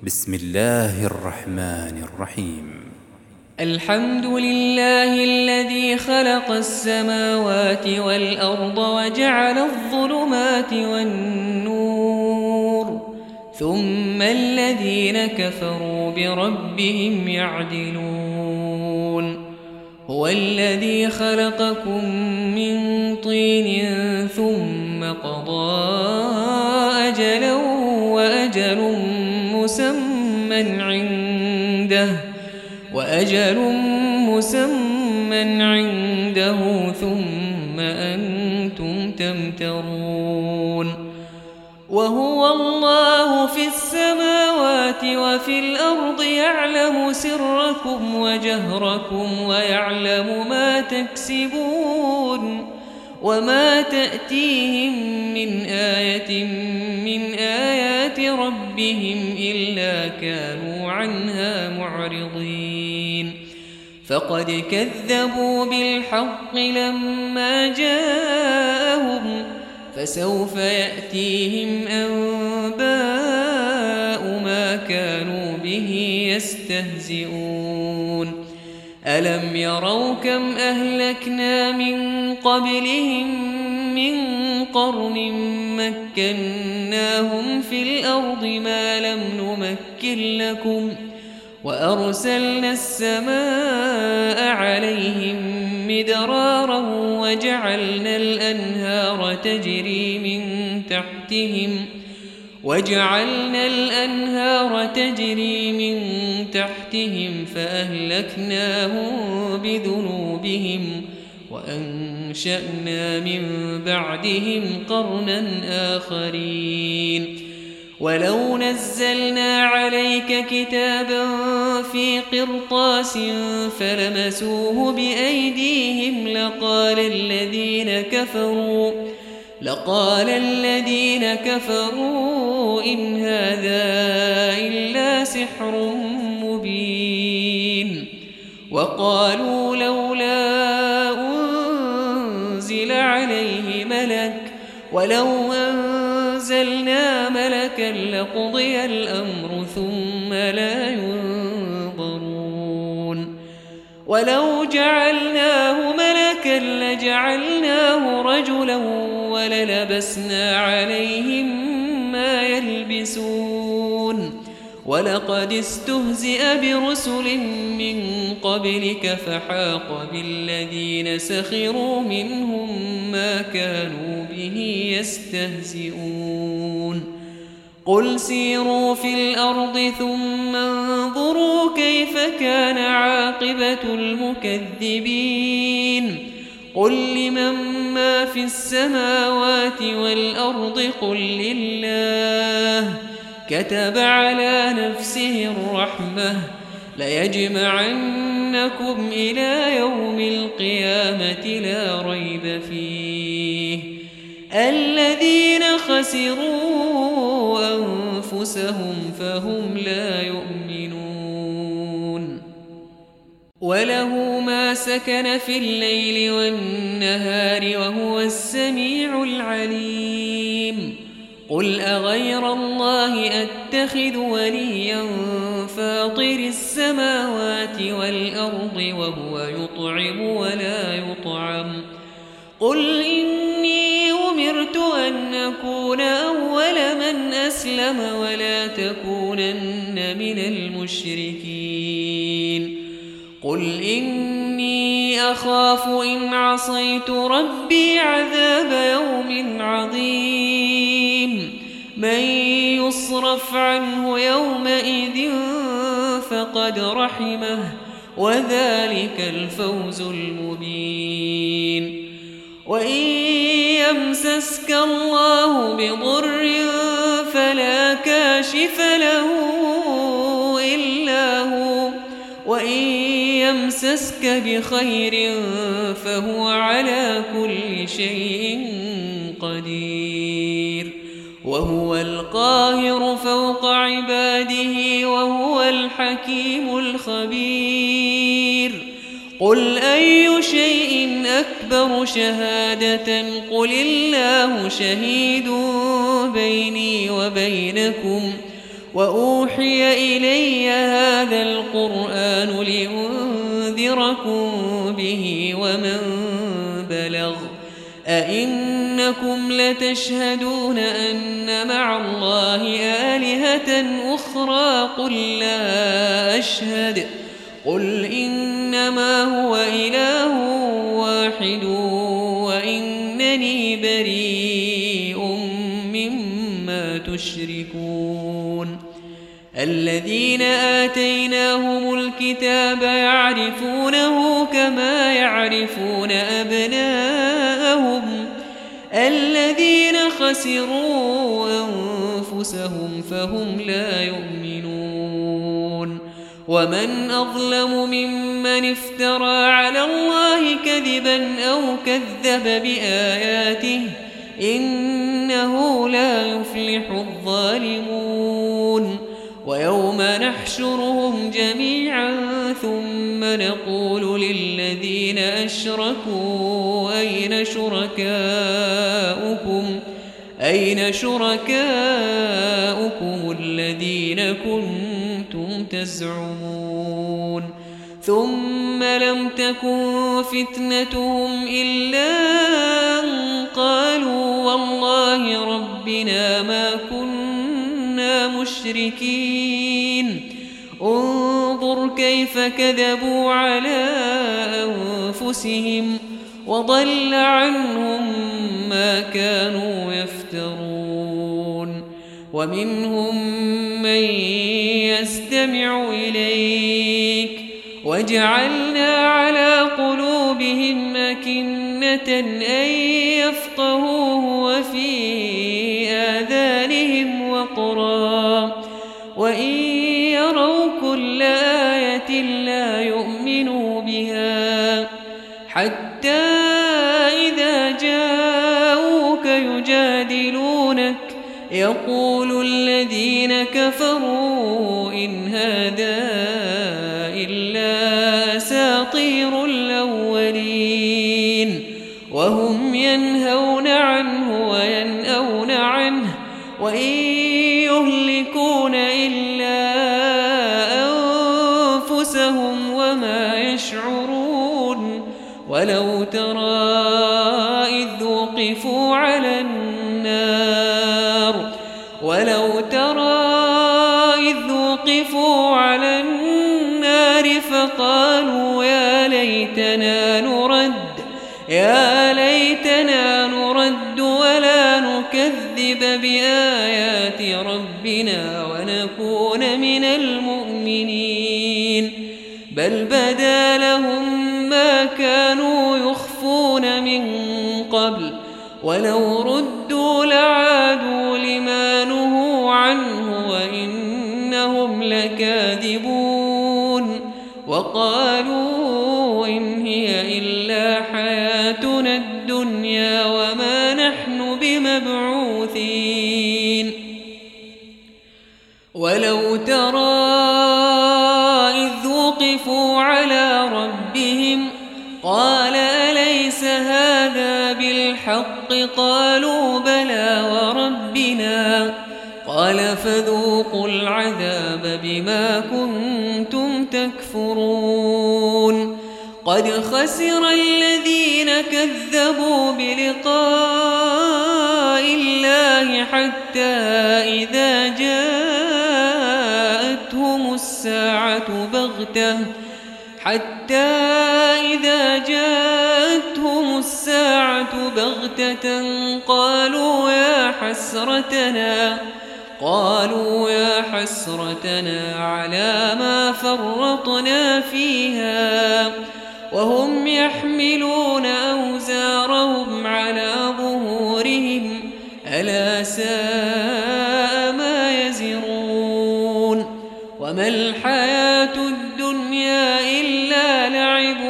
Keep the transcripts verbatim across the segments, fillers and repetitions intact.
بسم الله الرحمن الرحيم. الحمد لله الذي خلق السماوات والأرض وجعل الظلمات والنور ثم الذين كفروا بربهم يعدلون. هو الذي خلقكم من طين ثم قضى أجلا وأجل مسمى عنده وأجل مسمى عنده ثم أنتم تمترون. وهو الله في السماوات وفي الأرض يعلم سركم وجهركم ويعلم ما تكسبون وما تأتيهم من آية من آيات ربهم إلا كانوا عنها معرضين. فقد كذبوا بالحق لما جاءهم فسوف يأتيهم أنباء ما كانوا به يستهزئون. ألم يروا كم أهلكنا من قبلهم من قرن مكناهم في الأرض ما لم نمكن لكم وأرسلنا السماء عليهم مدرارا وجعلنا الأنهار تجري من تحتهم وجعلنا الأنهار تجري من تحتهم فأهلكناهم بذنوبهم وأنشأنا من بعدهم قرنا آخرين. ولو نزلنا عليك كتابا في قرطاس فلمسوه بأيديهم لقال الذين كفروا لقال الذين كفروا إن هذا إلا سحر مبين. وقالوا لولا أنزل عليه ملك ولو أنزلنا ملكا لقضي الأمر ثم لا ينظرون. ولو جعلناه ملكا لجعلناه رجلا وللبسنا عليهم ما يلبسون. ولقد استهزئ برسل من قبلك فحاق بالذين سخروا منهم ما كانوا به يستهزئون. قل سيروا في الأرض ثم انظروا كيف كان عاقبة المكذبين. قل لمن ما في السماوات والأرض قل لله كتب على نفسه الرحمة ليجمعنكم إلى يوم القيامة لا ريب فيه الذين خسروا أنفسهم فهم لا يؤمنون. وله ما سكن في الليل والنهار وهو السميع العليم. قل أغير الله أتخذ وليا فاطر السماوات والأرض وهو يطعم ولا يطعم. قل إني أمرت أن أكون أول من أسلم ولا تكونن من المشركين. قل إني أخاف إن عصيت ربي عذاب يوم عظيم. من يصرف عنه يومئذ فقد رحمه وذلك الفوز المبين. وإن يمسسك الله بضر فلا كاشف له إلا هو وإن يمسسك بخير فهو على كل شيء قدير. وهو القاهر فوق عباده وهو الحكيم الخبير. قل أي شيء أكبر شهادة قل الله شهيد بيني وبينكم وأوحي إلي هذا القرآن لأنذركم به ومن بلغ أئنكم لتشهدون أن مع الله آلهة أخرى قل لا أشهد قل إنما هو إله واحد وإنني بريء مما تشركون الذين آتيناهم الكتاب يعرفونه كما يعرفون أبناءهم الذين خسروا أنفسهم فهم لا يؤمنون ومن أظلم ممن افترى على الله كذبا أو كذب بآياته إنه لا يفلح الظالمون ويوم نحشرهم جميعا ثم نقول للذين أشركوا أين شركاؤكم أين شركاؤكم الذين كنتم تزعمون ثم لم تكن فتنتهم إلا أن قالوا والله ربنا ما كنا مشركين انظر كيف كذبوا على أنفسهم وضل عنهم ما كانوا يفترون ومنهم من يستمع إليك وجعلنا على قلوبهم أكنة أن يفقهوه وفي آذانهم وقرا وإن يروا كل آية لا يؤمنوا بها حتى إذا جاءوك يجادلونك يقول الذين كفروا إن هذا إلا أساطير الأولين وهم ينهون عنه وينأون عنه وإن يهلكون إلا أنفسهم وما يشعرون ولو ترى إذ وقفوا على النار ولو ترى إذ وقفوا على النار فقالوا يا ليتنا نرد يا ليتنا نرد ولا نكذب بآيات ربنا ونكون من المؤمنين بل بدا لهم ما كانوا يخفون من قبل ولو ردوا لعادوا لما نهوا عنه وإنهم لكاذبون وقالوا إن هي إلا حياتنا الدنيا وما نحن بمبعوثين ولو ترى إذ وقفوا على ربهم قال أليس هذا بالحق قالوا بلى وربنا قال فذوقوا العذاب بما كنتم تكفرون قد خسر الذين كذبوا بلقاء الله حتى إذا جاءتهم الساعة بغتة حتى إذا جاءتهم الساعة بغتة قالوا يا حسرتنا قالوا يا حسرتنا على ما فرطنا فيها وهم يحملون أوزارهم على ظهورهم ألا ساء ما يزرون وما الحياة الدنيا إلا لعب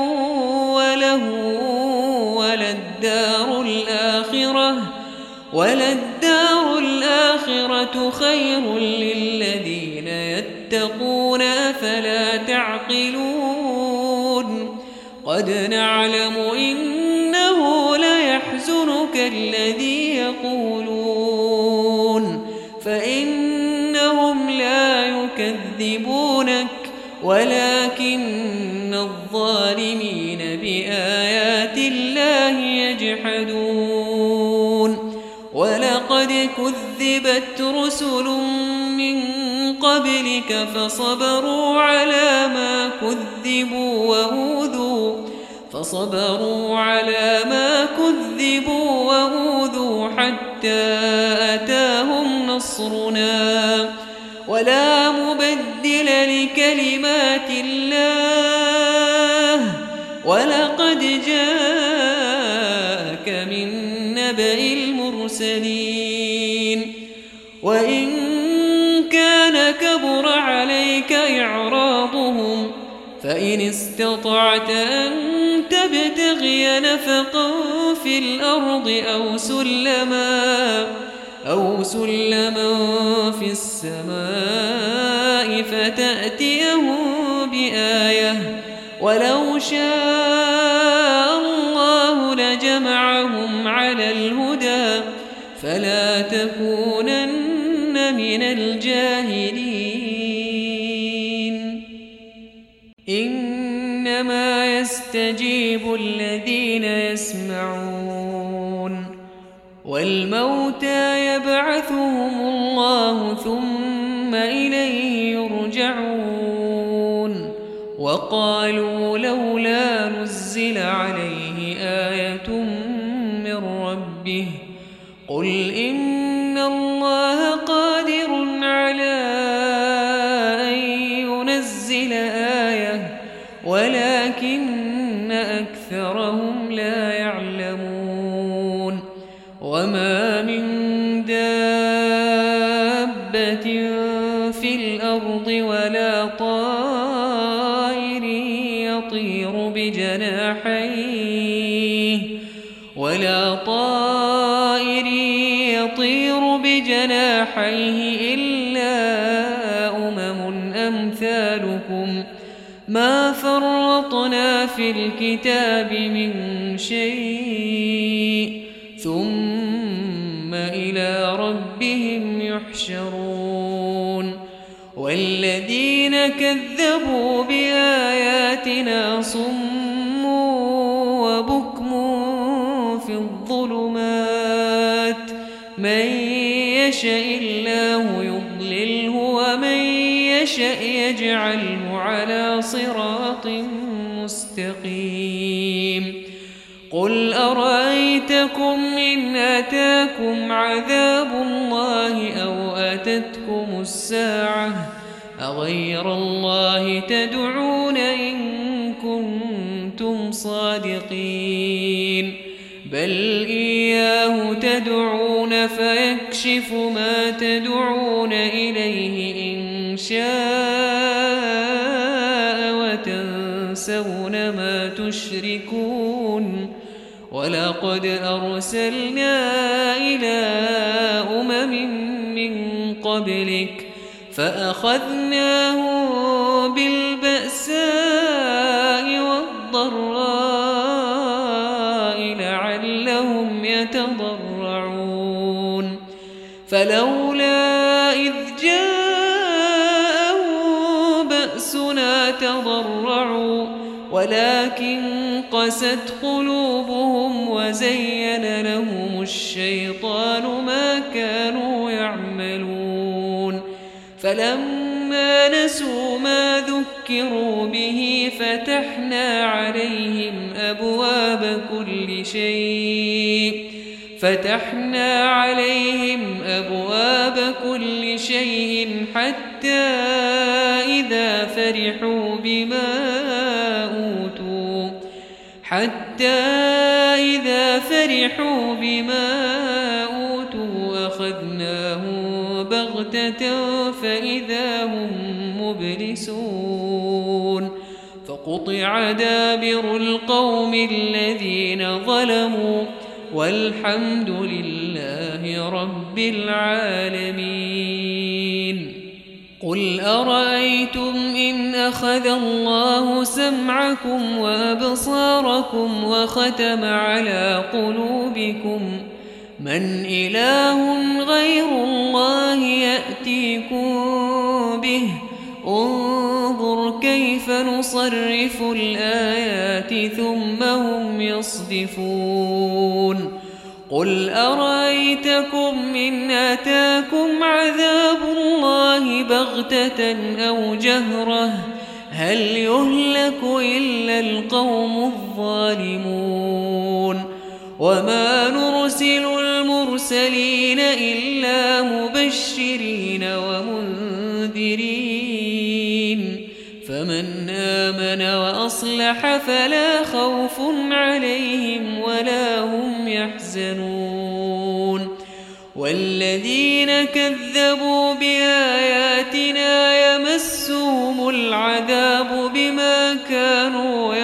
وله وللدار الآخرة وللدار الآخرة خير للذين يتقون أفلا تعقلون قد نعلم إنه ليحزنك الذي يقولون فإنهم يكذبونك ولكن الظالمين بآيات الله يجحدون ولقد كذبت رسل من قبلك فصبروا على ما كذبوا وأوذوا فصبروا على ما كذبوا وأوذوا حتى أتاهم نصرنا ولا مبدل لكلمات الله ولقد جاءك من نبأ المرسلين وإن كان كبر عليك إعراضهم فإن استطعت أن تبتغي نفقا في الأرض أو سلما أو سلما في السماء فتأتيهم بآية ولو شاء الله لجمعهم على الهدى فلا تكونن من الجاهلين إنما يستجيب الذين يسمعون والموتى يبعثهم الله ثم إليه يرجعون وقالوا لولا نزل عليه آية من ربه قل إن الله قادر على أن ينزل آية ولكن أكثرهم لا يعلمون وما من دابة في الأرض ولا طائر يطير بجناحيه ولا طائر يطير بجناحيه إلا أمم أمثالكم ما فرطنا في الكتاب من شيء ثم إلى ربهم يحشرون والذين كذبوا بآياتنا صم وبكم في الظلمات من يشاء الله يضلله ومن يشاء يجعله على صراط مستقيم قل أرأيتكم إن أتاكم عذاب الله أو أتتكم الساعة أغير الله تدعون إن كنتم صادقين بل إياه تدعون فيكشف ما تدعون إليه إن شاء وتنسون ما تشركون ولقد أرسلنا إلى أمم من قبلك فأخذناهم بالبأساء والضراء لعلهم يتضرعون فلولا إذ جاءهم بأسنا تضرعوا ولكن قست قلوبهم وزين لهم الشيطان ما كانوا يعملون فلما نسوا ما ذكروا به فتحنا عليهم أبواب كل شيء فتحنا عليهم أبواب كل شيء حتى إذا فرحوا بما أوتوا حتى إذا فرحوا بما أوتوا أخذناهم بغتة فإذا هم مبلسون فقطع دابر القوم الذين ظلموا والحمد لله رب العالمين قل أرأيتم إن أخذ الله سمعكم وأبصاركم وختم على قلوبكم من إله غير الله يأتيكم به انظر كيف نصرف الآيات ثم هم يصدفون قل أرأيتكم إن أتاكم عذاب الله بغتة أو جهرة هل يهلك إلا القوم الظالمون وما نرسل المرسلين إلا مبشرين ومنذرين فمن آمن وأصلح فلا خوف عليهم ولا هم يحزنون والذين كذبوا بآياتنا يمسهم العذاب بما كانوا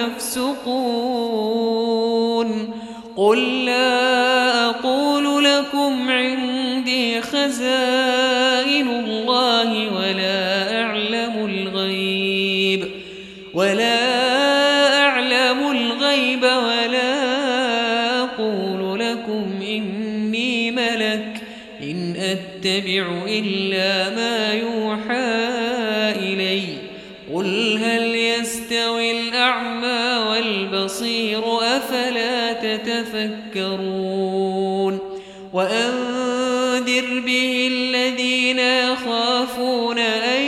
يفسقون قل لا أقول لكم عندي خزائن الله ولا أعلم الغيب ولا أعلم الغيب ولا أقول لكم إني ملك إن أتبع إلا ما يوحى إلي قل هل يستوي الأعمى والبصير أفلا تتفكرون وأنذر به الذين يخافون أن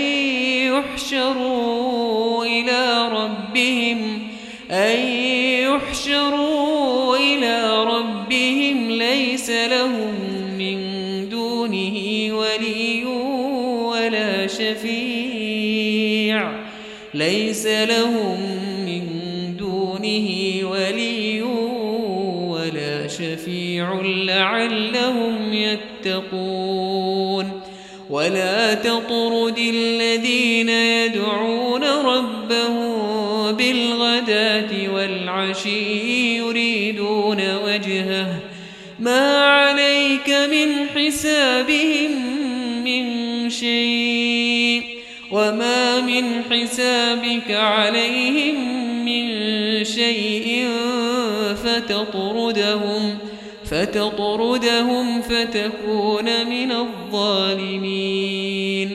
يحشروا إلى ربهم أن يحشروا إلى ربهم ليس لهم من دونه ولي ولا شفيع ليس لهم من دونه ولي ولا شفيع لعلهم يتقون ولا تطرد الذين يدعون ربهم بالغداة والعشي يريدون وجهه ما عليك من حسابهم من شيء وما من حسابك عليهم من شيء فتطردهم فتطردهم فتكون من الظالمين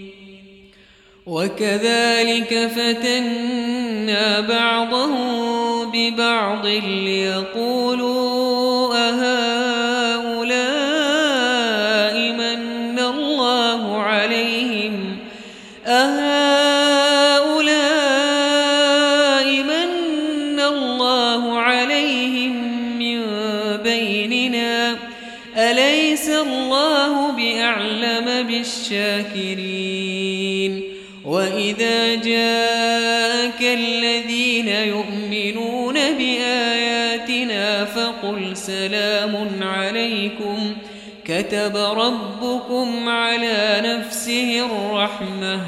وكذلك فتنا بعضهم ببعض ليقولوا أهؤلاء من الله عليهم أهؤلاء من الله عليهم من بيننا أليس الله بأعلم بالشاكرين وإذا جاءك الذين يؤمنون بآياتنا فقل سلام عليكم كتب ربكم على نفسه الرحمة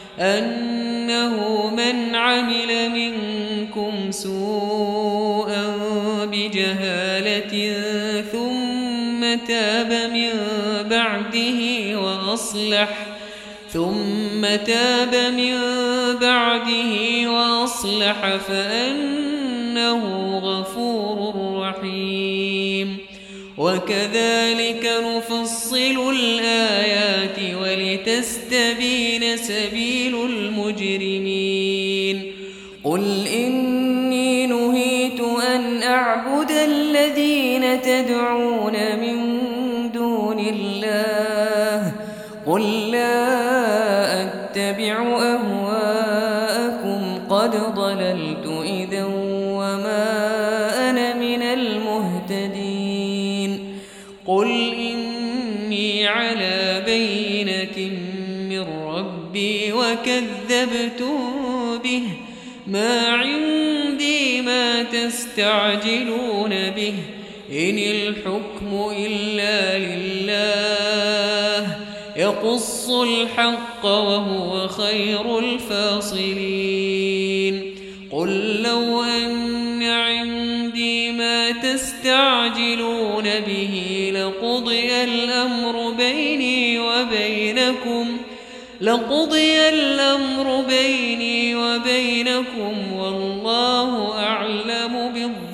أنه من عمل منكم سوءا بجهالة ثم تاب من بعده وأصلح ثم تاب من بعده وأصلح فأنه غفور رحيم وكذلك نفصل الآيات ولتستبين سبيل المجرمين قل إني نهيت أن أعبد الذين تدعون من دون الله قل لا أتبع أهواءكم قد ضللت إذا وما أنا من المهتدين قل إني على بينة من ربي وكذبتم به ما عندي ما تستعجلون به إن الحكم إلا لله يقص الحق وهو خير الفاصلين قل لو أن عندي ما تستعجلون به لقضي الأمر بيني وبينكم لقضي الأمر بيني وبينكم والله أعلم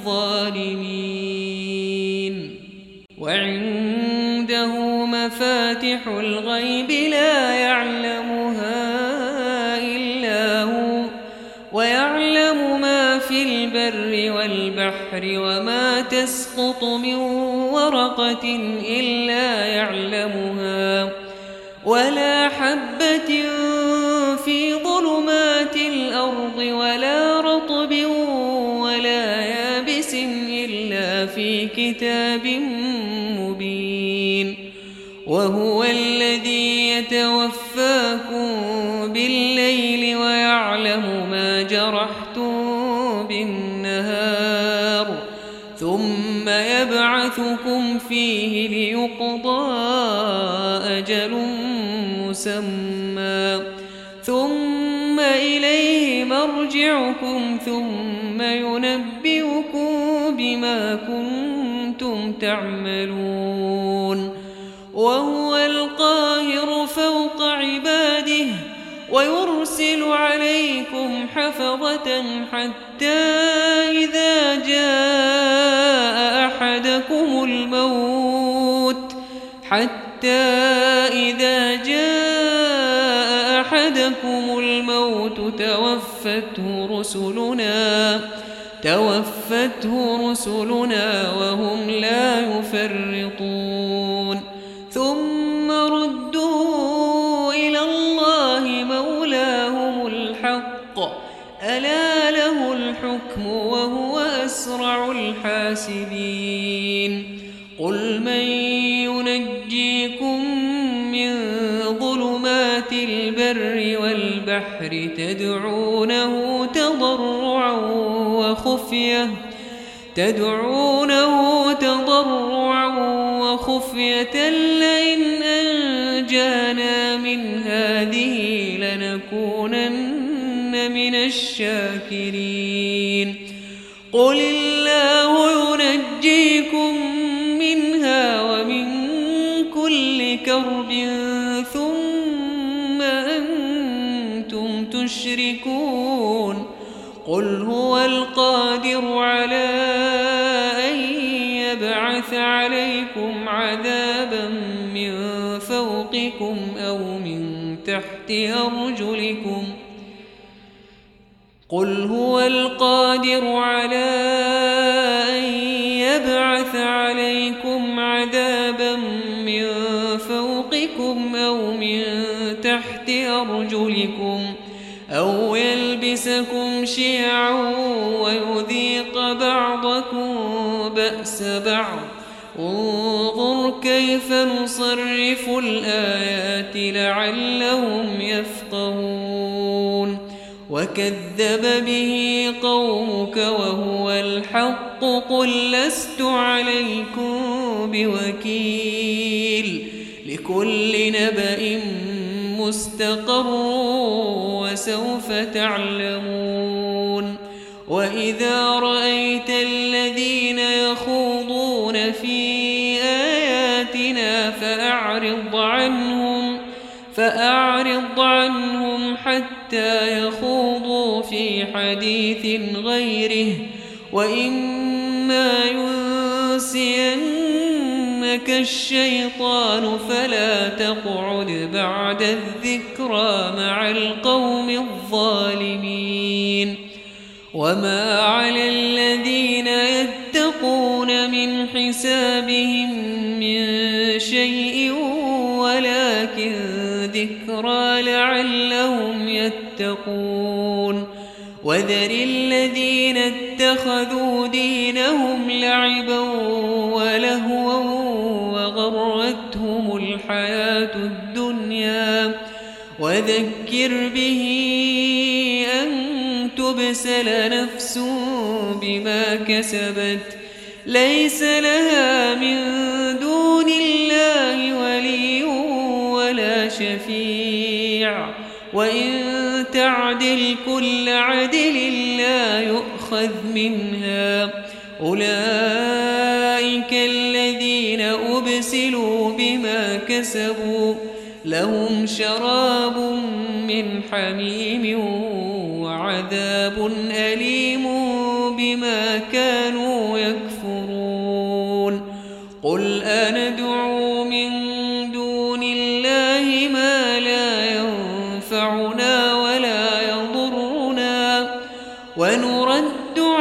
بالظالمين وعنده مفاتح الغيب لا يعلمها البر والبحر وما تسقط من ورقة إلا يعلمها ولا حبة في ظلمات الأرض ولا رطب ولا يابس إلا في كتاب مبين وهو الذي يتوفاكم بالليل ويعلم ما جرحتم بالنهار ثم يبعثكم فيه ليقضى أجل مسمى ثم إليه مرجعكم ثم ينبئكم بما كنتم تعملون وهو القاهر فوق عباده ويرسل عليكم حفظة حتى إذا جاء أحدكم الموت حتى إذا جاء أحدكم الموت توفته رسلنا توفته رسلنا وهم لا يفرطون ثم ردوا إلى الله مولاهم الحق ألا له الحكم وهو أسرع الحاسبين قل من ينجيكم من ظلمات البر والبحر تدعونه تضرعا وخفية تدعونه تضرعا وخفية لئن أنجانا من هذه لنكونن من الشاكرين قل الله ينجيكم منها ومن كل كرب ثم أنتم تشركون قل هو القادر على أن يبعث عليكم عذابا من فوقكم أو من تحت أرجلكم قل هو القادر على أن يبعث عليكم عذابا من فوقكم أو من تحت أرجلكم أو يلبسكم شيعا ويذيق بعضكم بأس بعض انظر كيف نصرف الآيات لعلهم يفقهون وكذب به قومك وهو الحق قل لست عليكم بوكيل لكل نبأ مستقر وسوف تعلمون وإذا رأيت الذين يخوضون في آياتنا فأعرض عنهم فأعرض عنهم حتى يخوضوا في حديث غيره وإما ينسينك الشيطان فلا تقعد بعد الذكرى مع القوم الظالمين وما على الذين يتقون من حسابهم من شيء ولكن ذكرى لعلهم يتقون وذر الذين اتخذوا دينهم لعبا ولهوا وغرتهم الحياة الدنيا وذكر به أن تبسل نفس بما كسبت ليس لها من دون الله ولي ولا شفيع وإن تعدل كل عدل لا يؤخذ منها أولئك الذين أبسلوا بما كسبوا لهم شراب من حميم وعذاب أليم بما كانوا يكفرون قل أندعو من دون الله ما لا ينفعنا ولا يضرنا ونرد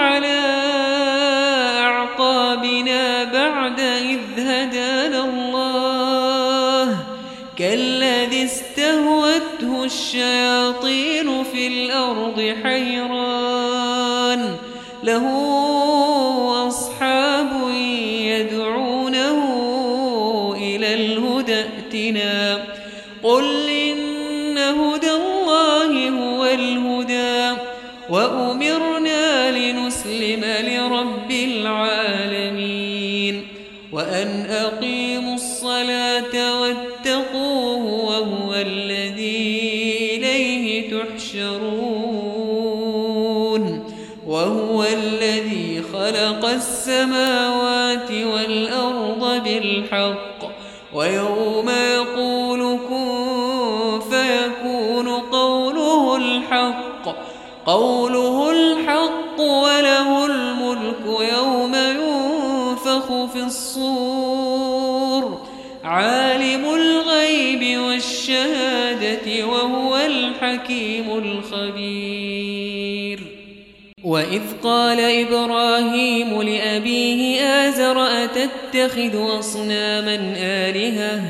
الشياطين في الأرض حيران له أصحاب يدعونه إلى الهدى ائتنا قل إن هدى الله هو الهدى وأمرنا لنسلم لرب العالمين وأن أقيموا الصلاة واتقوه وهو الذي إليه تحشرون وهو الذي خلق السماوات والأرض بالحق ويوم يقول كن فيكون قوله الحق قوله الحق وله الملك يوم ينفخ في الصور عالم الغيب والشهادة وهو الحكيم الخبير وإذ قال إبراهيم لأبيه آزر أتتخذ أصناما آلهة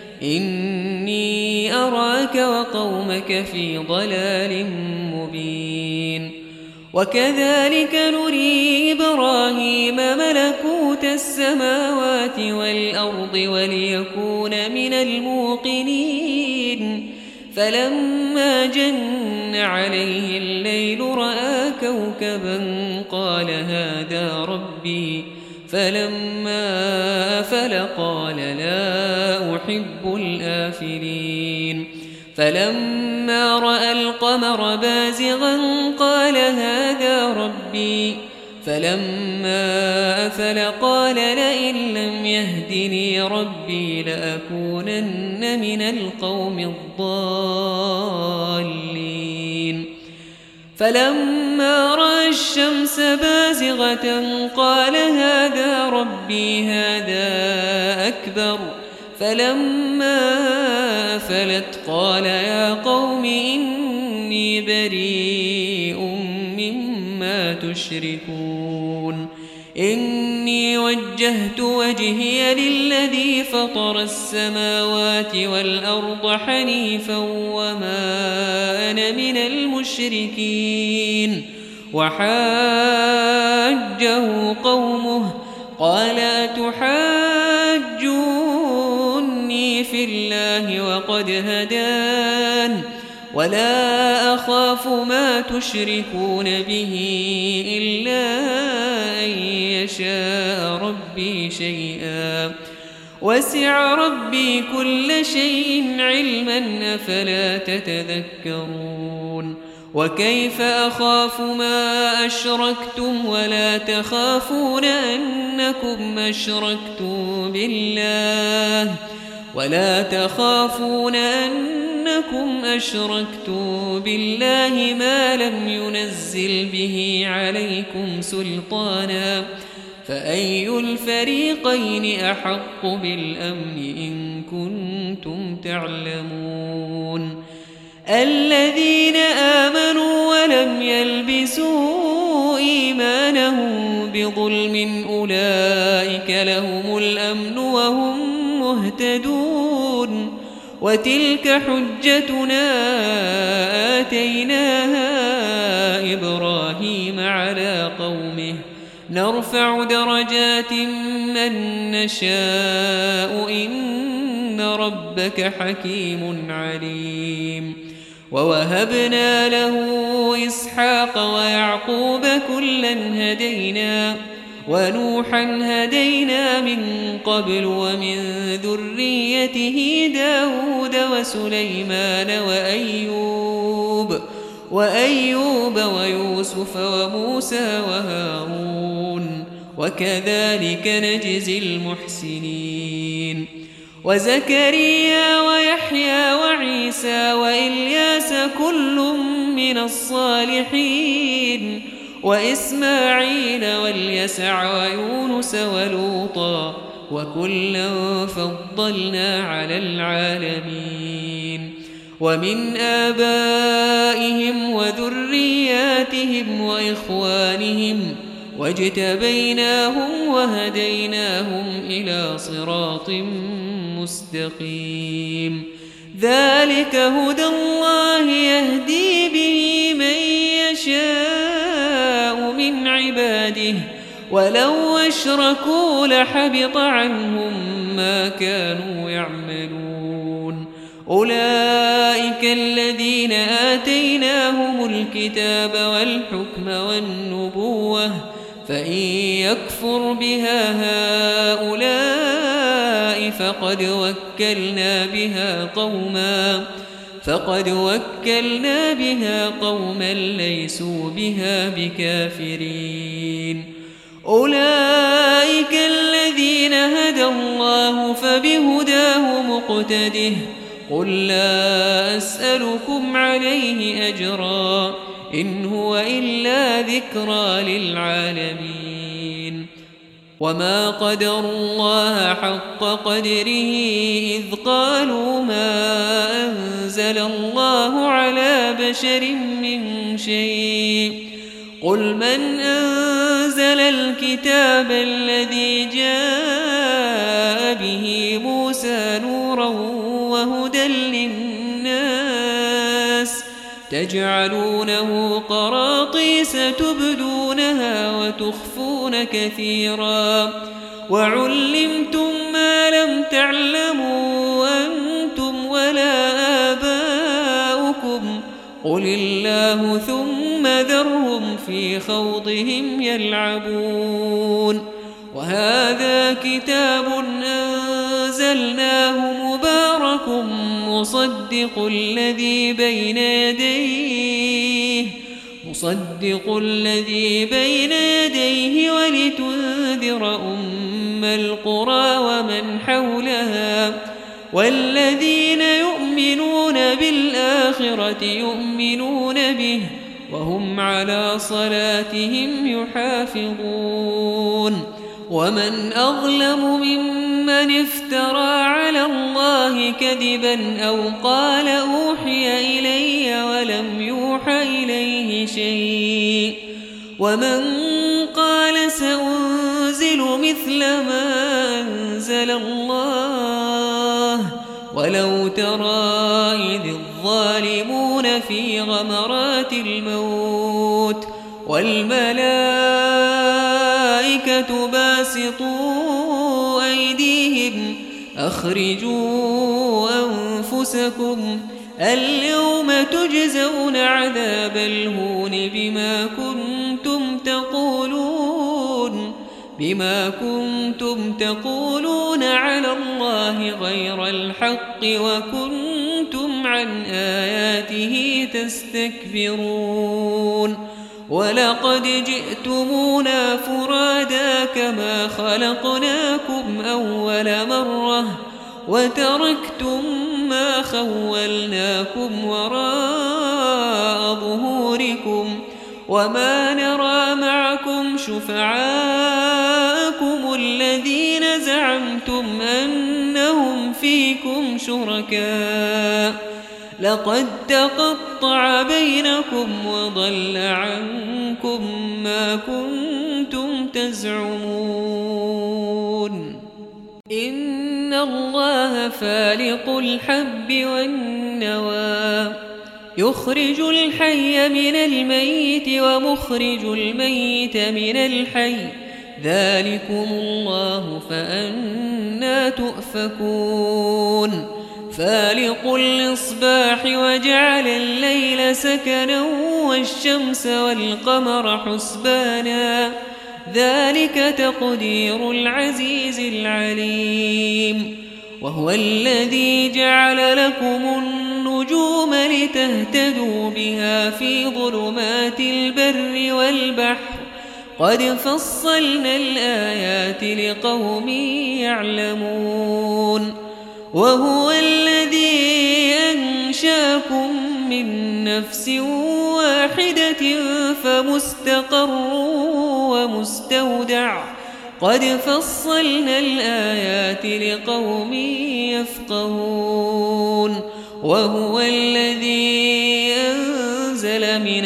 إني أراك وقومك في ضلال مبين وكذلك نري إبراهيم ملكوت السماوات والأرض وليكون من الموقنين فلما جن عليه الليل رأى كوكبا قال هذا ربي فلما أفل قال لا أحب الآفلين فلما رأى القمر بازغا قال هذا ربي فلما أفل قال لئن لم يهدني ربي لأكونن من القوم الضالين فلما رأى الشمس بازغة قال هذا ربي هذا أكبر فلما أفلت قال يا قوم إني بريء مما تشركون إني وجهت وجهي للذي فطر السماوات والأرض حنيفا وما أنا من المشركين وحاجه قومه قال أتحاجوني في الله وقد هدان ولا أخاف ما تشركون به إلا أن يشاء ربي شيئا وسع ربي كل شيء علما أفلا تتذكرون وكيف أخاف ما أشركتم ولا تخافون أنكم أشركتم بالله ولا تخافون أنكم أشركتم بالله ما لم ينزل به عليكم سلطانا فأي الفريقين أحق بالأمن إن كنتم تعلمون الذين آمنوا ولم يلبسوا إيمانهم بظلم أولئك لهم الأمن وهم مهتدون وتلك حجتنا آتيناها إبراهيم على قومه نرفع درجات من نشاء إن ربك حكيم عليم ووهبنا له إسحاق ويعقوب كلا هدينا ونوحا هدينا من قبل ومن ذريته داود وسليمان وأيوب وأيوب ويوسف وموسى وهارون وكذلك نجزي المحسنين وزكريا ويحيى وعيسى وإلياس كل من الصالحين وإسماعيل واليسع ويونس ولوطا وكلا فضلنا على العالمين ومن آبائهم وذرياتهم وإخوانهم واجتبيناهم وهديناهم إلى صراط مستقيم ذلك هدى الله يهدي به من يشاء من عباده ولو أشركوا لحبط عنهم ما كانوا يعملون أولئك الذين آتيناهم الكتاب والحكم والنبوة فإن يكفر بها هؤلاء فقد وكلنا بها قوما فقد وكلنا بها قوما ليسوا بها بكافرين أولئك الذين هدى الله فبهداه مقتده قل لا أسألكم عليه أجرا إن هو إلا ذكرى للعالمين وما قدروا الله حق قدره إذ قالوا ما أنزل الله على بشر من شيء قل من أنزل الكتاب الذي جاء به موسى نورا وهدى للناس تجعلونه قراطيس تبدونها وتخفون كثيرا وعلمتم ما لم تعلموا أنتم ولا آباؤكم قل الله ثم ذرهم في خوضهم يلعبون وهذا كتاب أنزلناه مبارك مصدق الذي بين يديه مصدق الذي بين يديه ولتنذر أم القرى ومن حولها والذين يؤمنون بالآخرة يؤمنون به وهم على صلاتهم يحافظون ومن أظلم ممن افترى على الله كذبا أو قال أوحي إلي ولم يوحى إليه شيء ومن قال سأنزل مثل ما أنزل الله ولو ترى إذ الظالمون في غمرات الموت والملائكة باسطوا أيديهم أخرجوا أنفسكم اليوم تجزون عذاب الهون بما كنتم تقولون بما كنتم تقولون على الله غير الحق وكنتم عن آياته تستكبرون ولقد جئتمونا فرادا كما خلقناكم أول مرة وتركتم ما خولناكم وراء ظهوركم وما نرى معكم شفعاءكم الذين زعمتم أنهم فيكم شركاء لقد تقطع بينكم وضل عنكم ما كنتم تزعمون إن الله فالق الحب والنوى يخرج الحي من الميت ومخرج الميت من الحي ذلكم الله فأنى تؤفكون فالق الإصباح وجعل الليل سكنا والشمس والقمر حسبانا ذلك تقدير العزيز العليم وهو الذي جعل لكم النجوم لتهتدوا بها في ظلمات البر والبحر قد فصلنا الآيات لقوم يعلمون وهو الذي أنشاكم من نفس واحدة فمستقر ومستودع قد فصلنا الآيات لقوم يفقهون وهو الذي أنزل من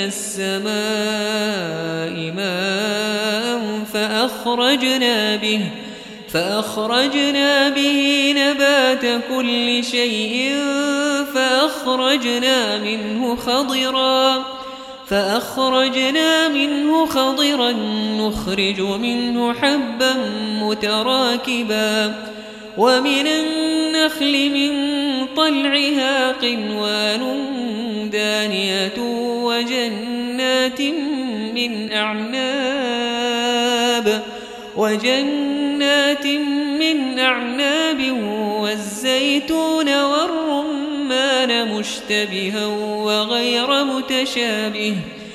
السماء ماء فأخرجنا به فأخرجنا به نبات كل شيء فأخرجنا منه خضرا فأخرجنا منه خضرا نخرج منه حبا متراكبا ومن النخل من طلعها قنوان دانية وجنات من أعناب وجنات من أعناب والزيتون والرمان مشتبها وغير متشابه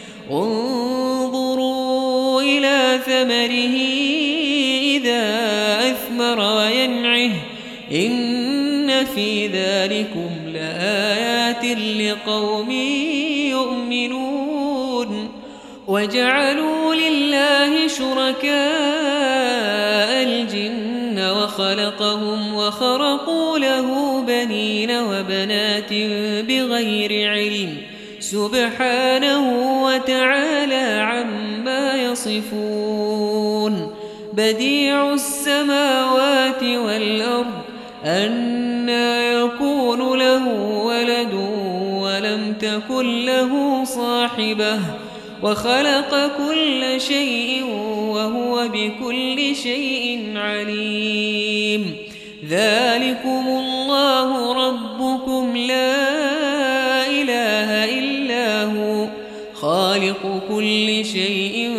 انظروا إلى ثمره إذا أثمر وينعه إن في ذلكم لآيات لقوم يؤمنون وجعلوا لله شركاء الجن وخلقهم وخرقوا له بنين وبنات بغير علم سبحانه وتعالى عما يصفون بديع السماوات والأرض أنى يكون له ولد ولم تكن له صاحبة وخلق كل شيء وهو بكل شيء عليم ذلكم الله ربكم لا إله إلا هو خالق كل شيء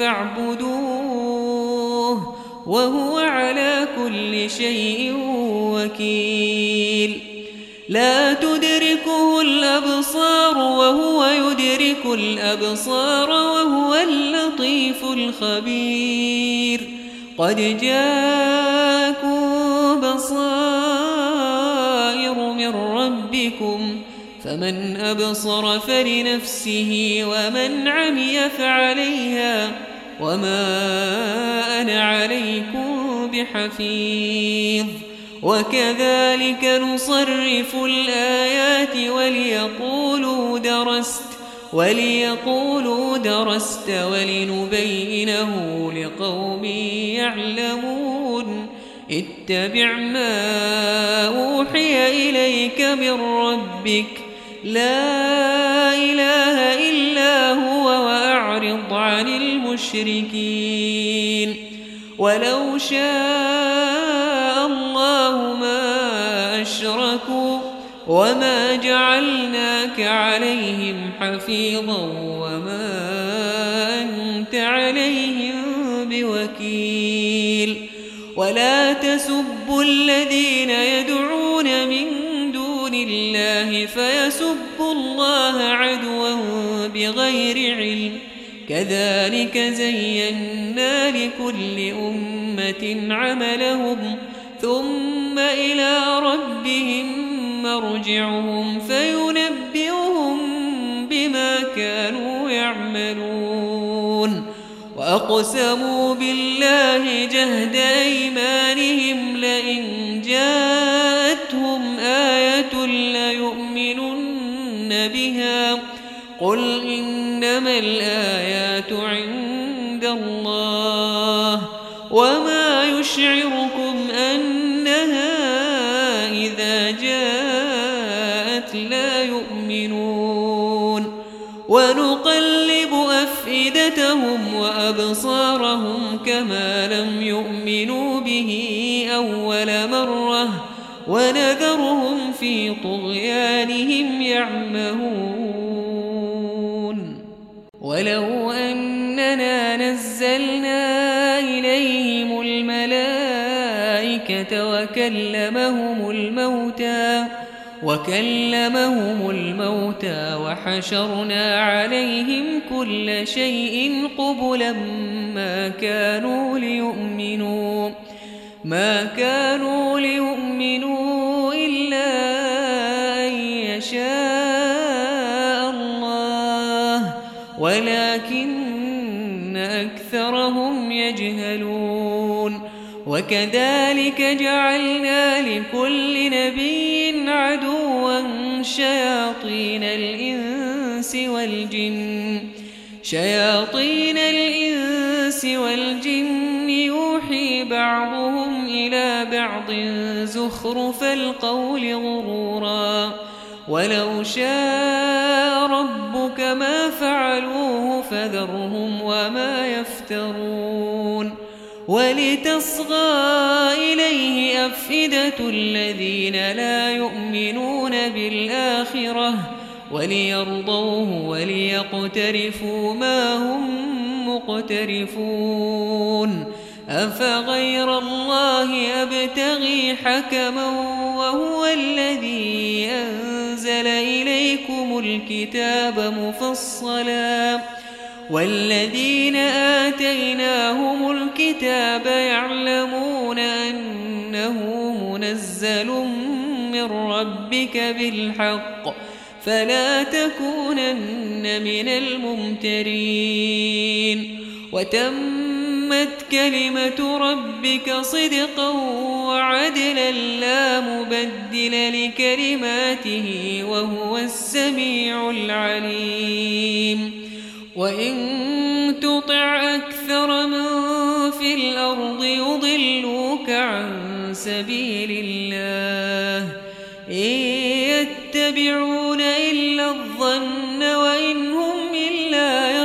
فاعبدوه وهو على كل شيء وكيل لا تدركه الأبصار وهو يدرك الأبصار وهو اللطيف الخبير قد جاءكم بصائر من ربكم فمن أبصر فلنفسه ومن عمي فعليها وما أنا عليكم بحفيظ وكذلك نصرف الآيات وليقولوا درست وليقولوا درست ولنبينه لقوم يعلمون اتبع ما أوحي إليك من ربك لا إله إلا هو وأعرض عن المشركين ولو شاء الله ما أشركوا وما جعلناك عليهم حفيظا وما أنت عليهم بوكيل ولا تسبوا الذين يدعون من دون الله فيسبوا الله عدوا بغير علم كذلك زينا لكل أمة عملهم ثم إلى ربهم مرجعهم فينبئهم بما كانوا يعملون وأقسموا بالله جهد أيمانهم لئن جاءتهم آية ليؤمنن بها قل إنما الآيات عند الله وما يشعركم أنها إذا جاءت لا يؤمنون ونقلب أفئدتهم وأبصارهم كما لم يؤمنوا به أول مرة ونذرهم في طغيانهم يعمهون ولو أننا نزلنا إليهم الملائكة وكلمهم الموتى وكلمهم الموتى وحشرنا عليهم كل شيء قبلا ما كانوا ليؤمنوا ما كانوا ليؤمنوا إلا أن يشاء الله ولكن أكثرهم يجهلون وكذلك جعلنا لكل نبي عدوا شياطين الإنس والجن شياطين الإنس والجن يوحي بعضهم ببعض زخرف القول غرورا ولو شاء ربك ما فعلوه فذرهم وما يفترون ولتصغى إليه أفئدة الذين لا يؤمنون بالآخرة وليرضوه وليقترفوا ما هم مقترفون أفغير الله أبتغي حكما وهو الذي أنزل إليكم الكتاب مفصلا والذين آتيناهم الكتاب يعلمون أنه منزل من ربك بالحق فلا تكونن من الممترين وتمت كلمة ربك صدقا وعدلا لا مبدل لكلماته وهو السميع العليم وإن تطع أكثر من في الأرض يضلوك عن سبيل الله إن يتبعون إلا الظن وإن هم إلا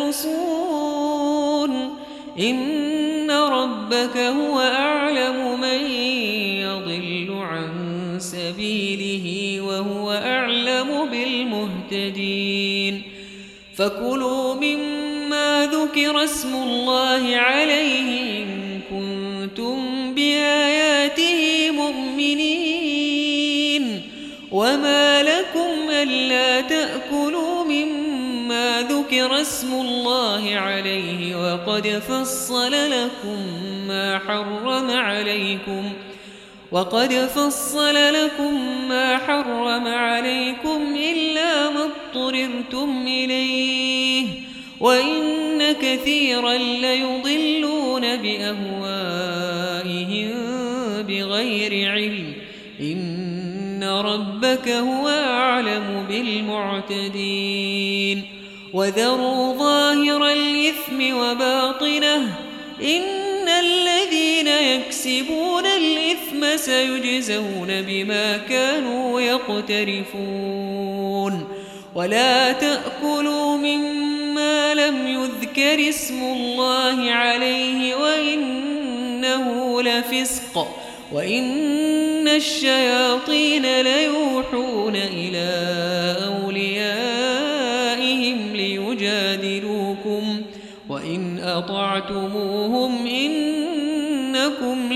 يخرصون إن ربك هو أعلم من يضل عن سبيله وهو أعلم بالمهتدين فكلوا مما ذكر اسم الله عليه إن كنتم بآياته مؤمنين وما لكم ألا تأكلوا مما ذكر اسم الله عليه وقد فصل لكم ما حرم عليكم وقد فصل لكم ما حرم عليكم إلا ما اضطررتم إليه وإن كثيرا ليضلون بأهوائهم بغير علم إن ربك هو أعلم بالمعتدين وذروا ظاهر الإثم وباطنه إن الذين يكسبون الإثم سيجزون بما كانوا يقترفون ولا تأكلوا مما لم يذكر اسم الله عليه وإنه لفسق وإن الشياطين ليوحون إلى أوليائهم ليجادلوكم وإن أطعتموهم إنكم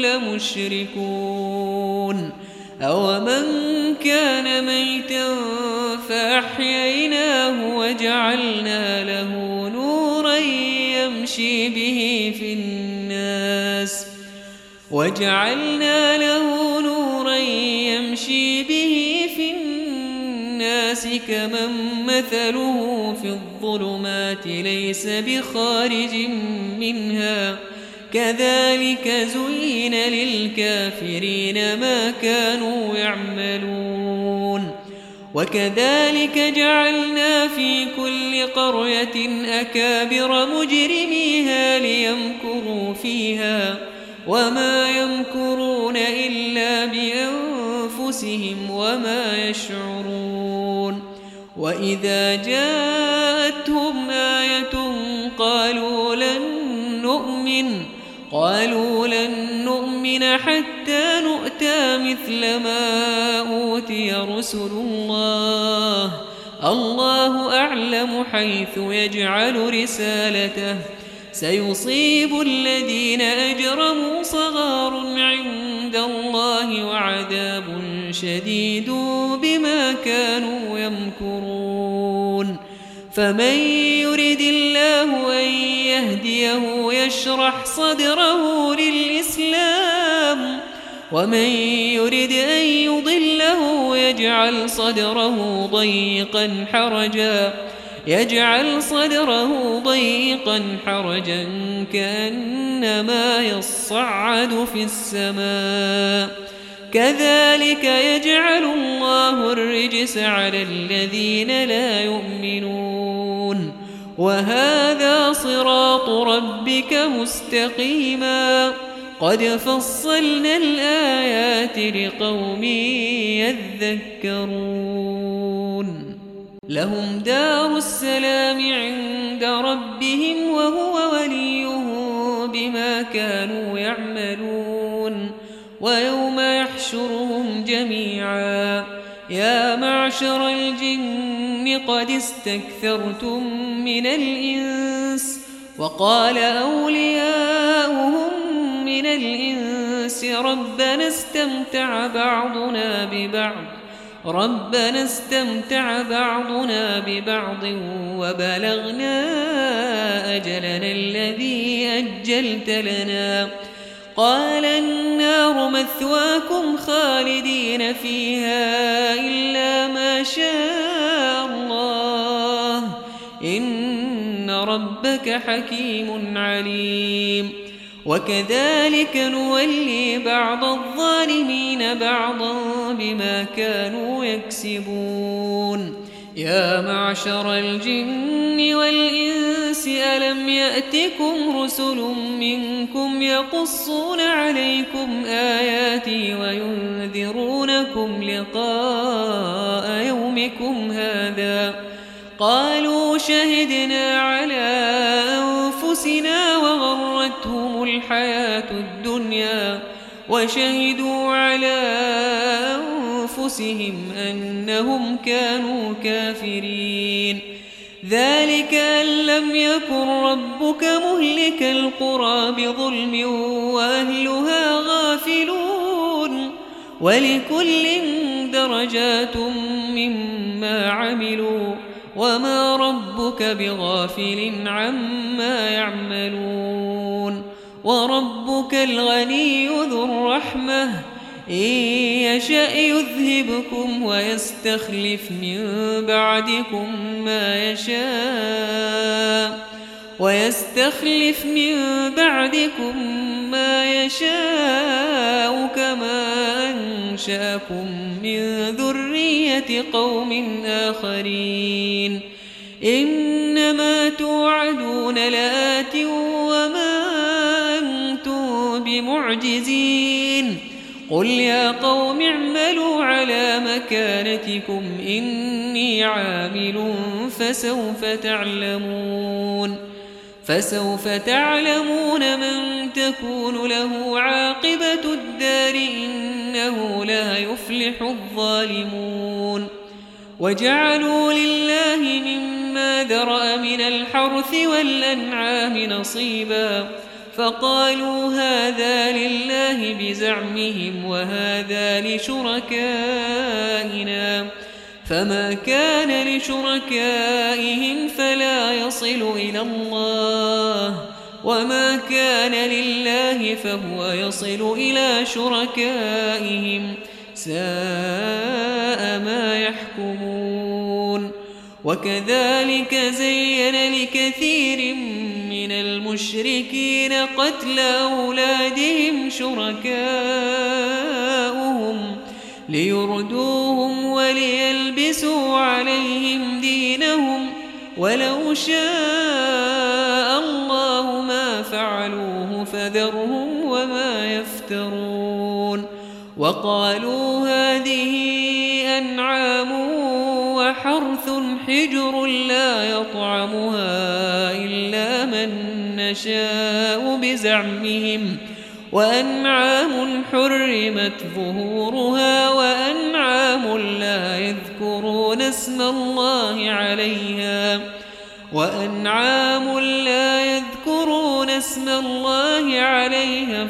لمشركون أومن كان ميتا فأحييناه وجعلنا له نورا يمشي به في الناس وجعلنا له نورا يمشي به في الناس كمن مثله في الظلمات ليس بخارج منها كذلك زين للكافرين ما كانوا يعملون وكذلك جعلنا في كل قرية أكابر مجرميها ليمكروا فيها وما يمكرون إلا بأنفسهم وما يشعرون وإذا جاءتهم آية قالوا لن نؤمن قالوا لن نؤمن حتى نؤتى مثل ما أوتي رسل الله الله أعلم حيث يجعل رسالته سيصيب الذين أجرموا صغار عند الله وعذاب شديد بما كانوا يمكرون فمن يرد الله أن يهديه يشرح صدره للإسلام ومن يرد أن يضله يجعل صدره ضيقا حرجا يجعل صدره ضيقا حرجا كأنما يصعد في السماء كذلك يجعل الله الرجس على الذين لا يؤمنون وهذا صراط ربك مستقيما قد فصلنا الآيات لقوم يذكرون لهم دار السلام عند ربهم وهو وليهم بما كانوا يعملون ويوم يحشرهم جميعا يا معشر الجن قد استكثرتم من الإنس وقال أولياؤهم من الإنس ربنا استمتع بعضنا ببعض ربنا استمتع بعضنا ببعض وبلغنا أجلنا الذي أجلت لنا قال النار مثواكم خالدين فيها إلا ما شاء الله إن ربك حكيم عليم وكذلك نولي بعض الظالمين بعضا بما كانوا يكسبون يا معشر الجن والإنس ألم يأتكم رسل منكم يقصون عليكم آياتي وينذرونكم لقاء يومكم هذا قالوا شهدنا على أنفسنا وغرتهم الحياة الدنيا وشهدوا على أنفسهم أنهم كانوا كافرين ذلك أن لم يكن ربك مهلك القرى بظلم وأهلها غافلون ولكل درجات مما عملوا وما ربك بغافل عما يعملون وربك الغني ذو الرحمة إن يشأ يذهبكم ويستخلف من بعدكم ما يشاء ويستخلف من بعدكم ما يشاء كما أنشأكم من ذرية قوم آخرين إنما توعدون لآت وما أنتم بمعجزين قل يا قوم اعملوا على مكانتكم إني عامل فسوف تعلمون فسوف تعلمون من تكون له عاقبة الدار إنه لا يفلح الظالمون وجعلوا لله مما ذرأ من الحرث والأنعام نصيبا فقالوا هذا لله بزعمهم وهذا لشركائنا فما كان لشركائهم فلا يصل إلى الله وما كان لله فهو يصل إلى شركائهم ساء ما يحكمون وكذلك زين لكثير من المشركين قتل أولادهم شركاؤهم ليردوهم وليلبسوا عليهم دينهم ولو شاء الله ما فعلوه فذرهم وما يفترون وقالوا هذه أنعام وحرث حجر لا يطعمها إلا من نشاء بزعمهم وأنعام حرمت ظهورها وأنعام لا يذكرون اسم الله عليها وأنعام لا يذكرون اسم الله عليها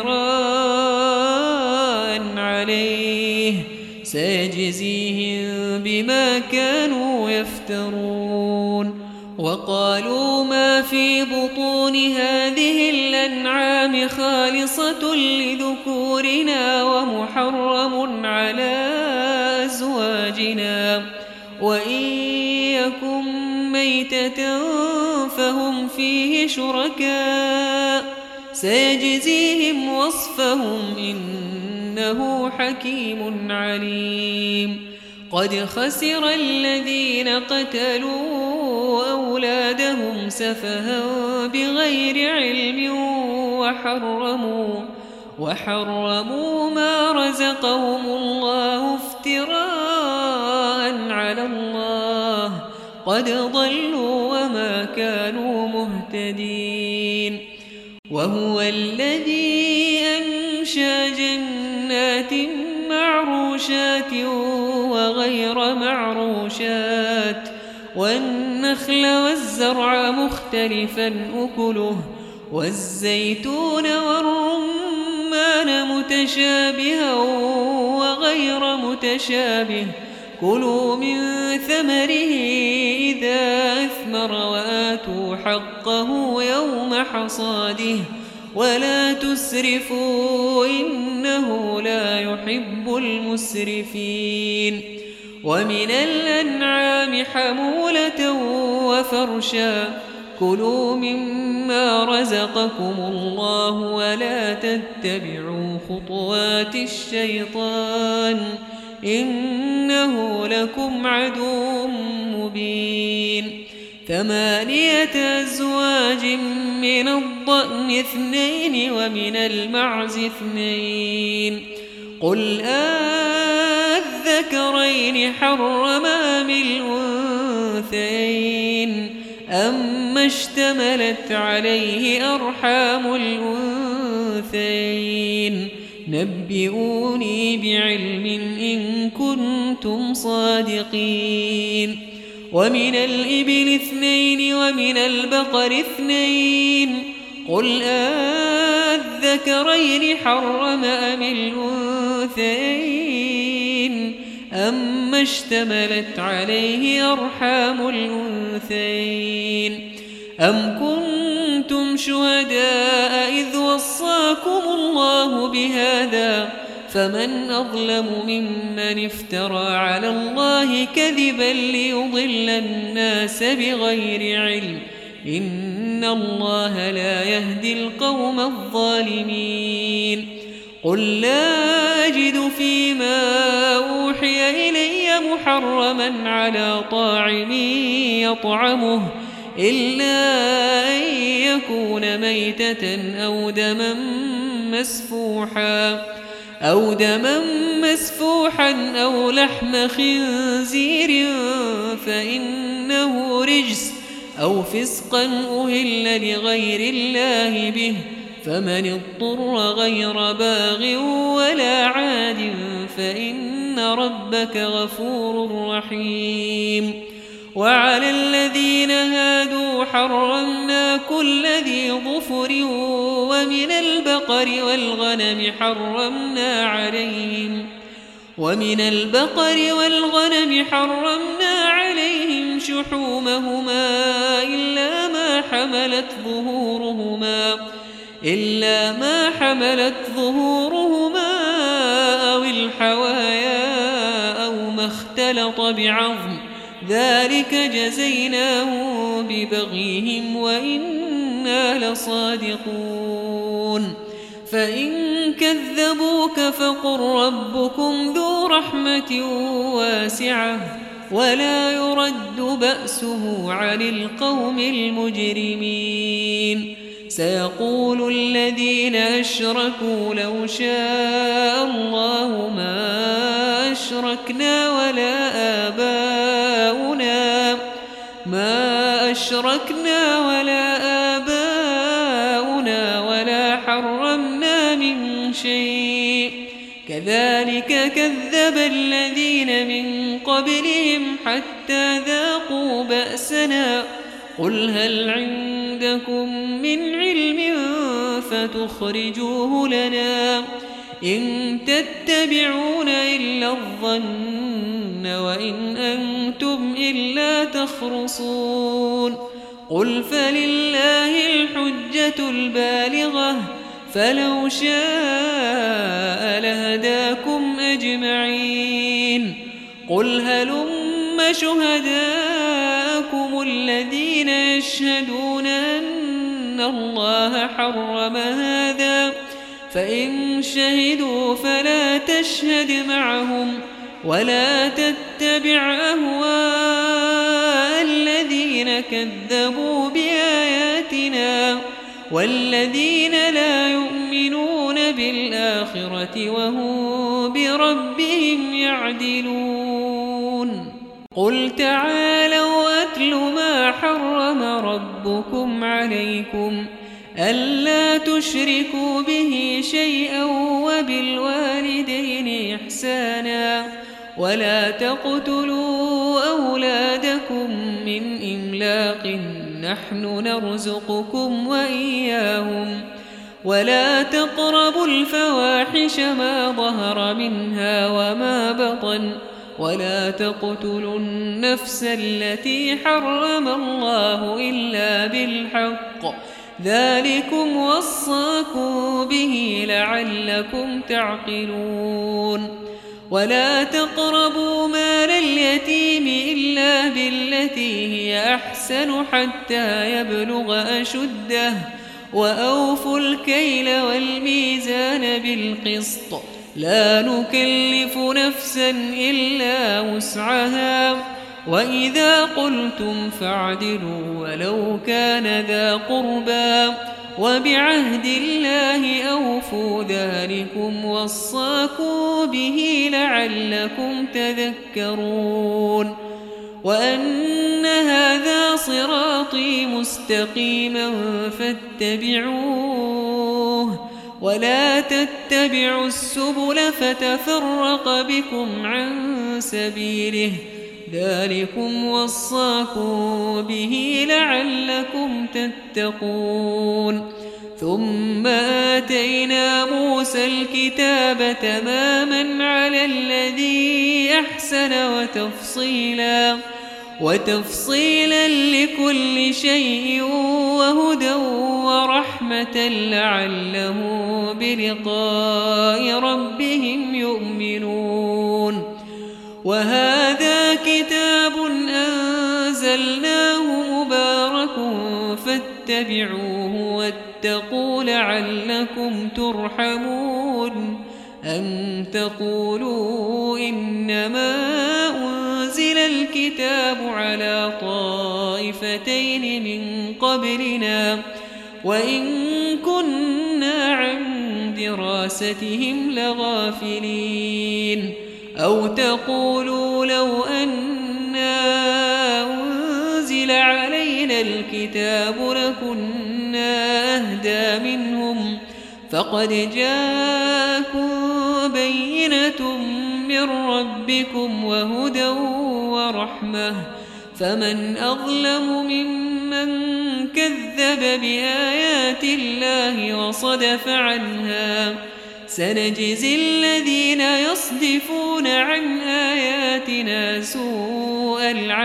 افتراء عليه سيجزيهم بما كانوا يفترون وقالوا ما في بطون هذه الأنعام خالصة لذكورنا ومحرم على أزواجنا وإن يكن ميتة فهم فيه شركاء سيجزيهم وصفهم إنه حكيم عليم قد خسر الذين قتلوا أولادهم سفها بغير علم وحرموا وحرموا ما رزقهم الله افتراء على الله قد ضلوا وما كانوا مهتدين. وهو الذي أنشأ جنات معروشات وغير معروشات والنخل والزرع مختلفا أكله والزيتون والرمان متشابها وغير متشابه كلوا من ثمره إذا أثمر وآتوا حقه يوم حصاده ولا تسرفوا إنه لا يحب المسرفين. ومن الأنعام حمولة وفرشا كلوا مما رزقكم الله ولا تتبعوا خطوات الشيطان إنه لكم عدو مبين. ثمانية أزواج من الضأن اثنين ومن المعز اثنين قل أذكرين حرم أم الأنثيين أما اشتملت عليه أرحام الأنثيين نبئوني بعلم إن كنتم صادقين. ومن الإبل اثنين ومن البقر اثنين قل أذكرين حرم أم الأنثيين أما اشتملت عليه أرحام الأنثيين أم كنتم شهداء إذ وصاكم الله بهذا فمن أظلم ممن افترى على الله كذبا ليضل الناس بغير علم إن الله لا يهدي القوم الظالمين. قل لا أجد فيما أوحي إلي محرما على طاعم يطعمه إلا أن يكون ميتة أو دما مسفوحا أو دما مسفوحا أو لحم خنزير فإنه رجس أو فسقا أهل لغير الله به فمن اضطر غير باغ ولا عاد فإن ربك غفور رحيم. وعلى الذين هادوا حرمنا كل ذي ظفر ومن البقر والغنم حرمنا عليهم ومن البقر والغنم حرمنا عليهم شحومهما إلا ما حملت ظهورهما إلا ما حملت ظهورهما أو الحوايا أو ما اختلط بعظم ذلك جزيناهم ببغيهم وإنا لصادقون. فإن كذبوك فقل ربكم ذو رحمة واسعة ولا يرد بأسه عن القوم المجرمين. سيقول الذين أشركوا لو شاء الله ما أشركنا ولا آباؤنا ما أشركنا ولا آباؤنا ولا حرمنا من شيء كذلك كذب الذين من قبلهم حتى ذاقوا بأسنا قل هل عندكم من علم فتخرجوه لنا إن تتبعون إلا الظن وإن أنتم إلا تخرصون. قل فلله الحجة البالغة فلو شاء لهداكم أجمعين. قل هلم شهداءكم الذين يشهدون أن الله حرم هذا فإن شهدوا فلا تشهد معهم ولا تتبع أهواء الذين كذبوا بآياتنا والذين لا يؤمنون بالآخرة وهم بربهم يعدلون قل تعالوا أتل ما حرم ربكم عليكم ألا تشركوا به شيئا وبالوالدين إحسانا ولا تقتلوا أولادكم من إملاق نحن نرزقكم وإياهم ولا تقربوا الفواحش ما ظهر منها وما بطن ولا تقتلوا النفس التي حرم الله إلا بالحق ذلكم وصاكم به لعلكم تعقلون ولا تقربوا مال اليتيم إلا بالتي هي أحسن حتى يبلغ أشده وأوفوا الكيل والميزان بالقسط لا نكلف نفسا إلا وسعها وإذا قلتم فاعدلوا ولو كان ذا قربى وبعهد الله أوفوا ذلكم وصاكم به لعلكم تذكرون وأن هذا صراطي مستقيما فاتبعوه ولا تتبعوا السبل فتفرق بكم عن سبيله ذلكم وصاكم به لعلكم تتقون ثم آتينا موسى الكتاب تماما على الذي أحسن وتفصيلا وتفصيلا لكل شيء وهدى ورحمة لعلهم بلقاء ربهم يؤمنون وهذا كتاب أنزلناه مبارك فاتبعوه واتقوا لعلكم ترحمون أن تقولوا إنما أنزل الكتاب على طائفتين من قبلنا وإن كنا عن دراستهم لغافلين أو تقولوا لو أنا أنزل علينا الكتاب لكنا أهدى منهم فقد جاءكم بينة من ربكم وهدى ورحمة فمن أظلم ممن كذب بآيات الله وصدف عنها سنجزي الذين يصدفون عن آياتنا سوء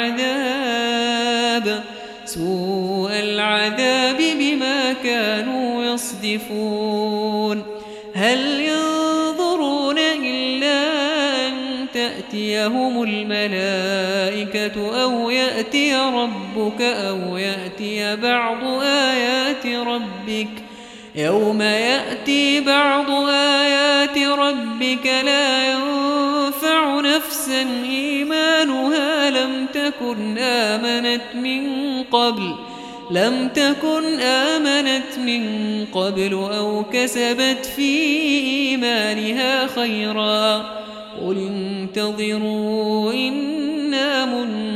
العذاب سوء العذاب بما كانوا يصدفون هل ينظرون إلا أن تأتيهم الملائكة أو يأتي ربك أو يأتي بعض آيات ربك يوم يأتي بعض آيات ربك لا ينفع نفسا إيمانها لم تكن آمنت من قبل لم تكن آمنت من قبل أو كسبت في إيمانها خيرا قل انتظروا إنا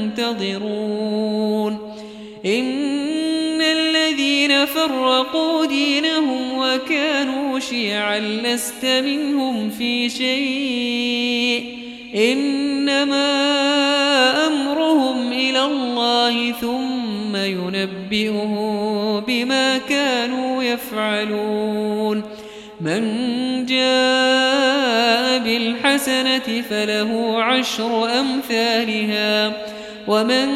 منتظرون إن الذين فرقوا دينهم وكانوا شيعا لست منهم في شيء إنما أمرهم إلى الله ثم ينبئهم بما كانوا يفعلون من جاء بالحسنة فله عشر أمثالها ومن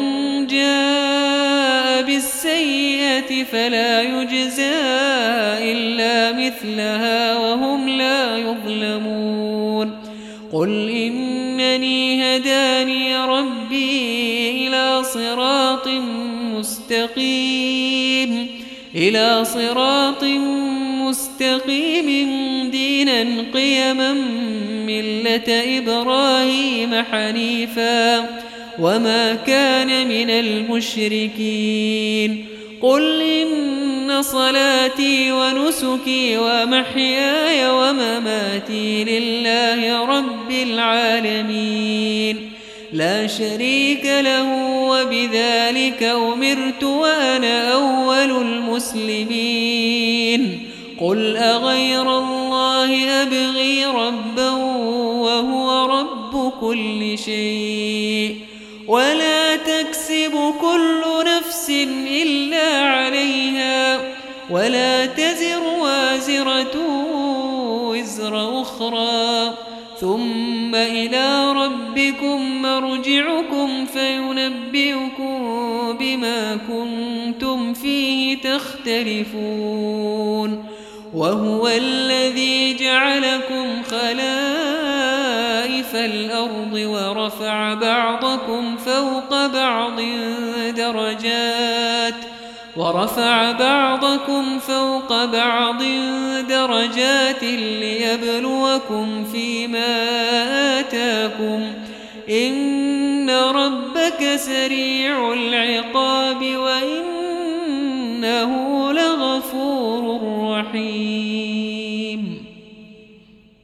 جاء بالسيئة فلا يجزى إلا مثلها وهم لا يظلمون قل إنني هداني ربي إلى صراط مستقيم إلى صراط مستقيم دينا قيما ملة إبراهيم حنيفا وما كان من المشركين قل إن إن صلاتي ونسكي ومحياي ومماتي لله رب العالمين لا شريك له وبذلك أمرت وأنا أول المسلمين قل أغير الله أبغي ربا وهو رب كل شيء ولا تكسب كل نفس إلا عليها ولا تزر وازرة وزر أخرى ثم إلى ربكم مرجعكم فينبئكم بما كنتم فيه تختلفون وهو الذي جعلكم خلائف الأرض ورفع بعضكم فوق بعض درجات ورفع بعضكم فوق بعض درجات ليبلوكم فيما آتاكم إن ربك سريع العقاب وإنه لغفور رحيم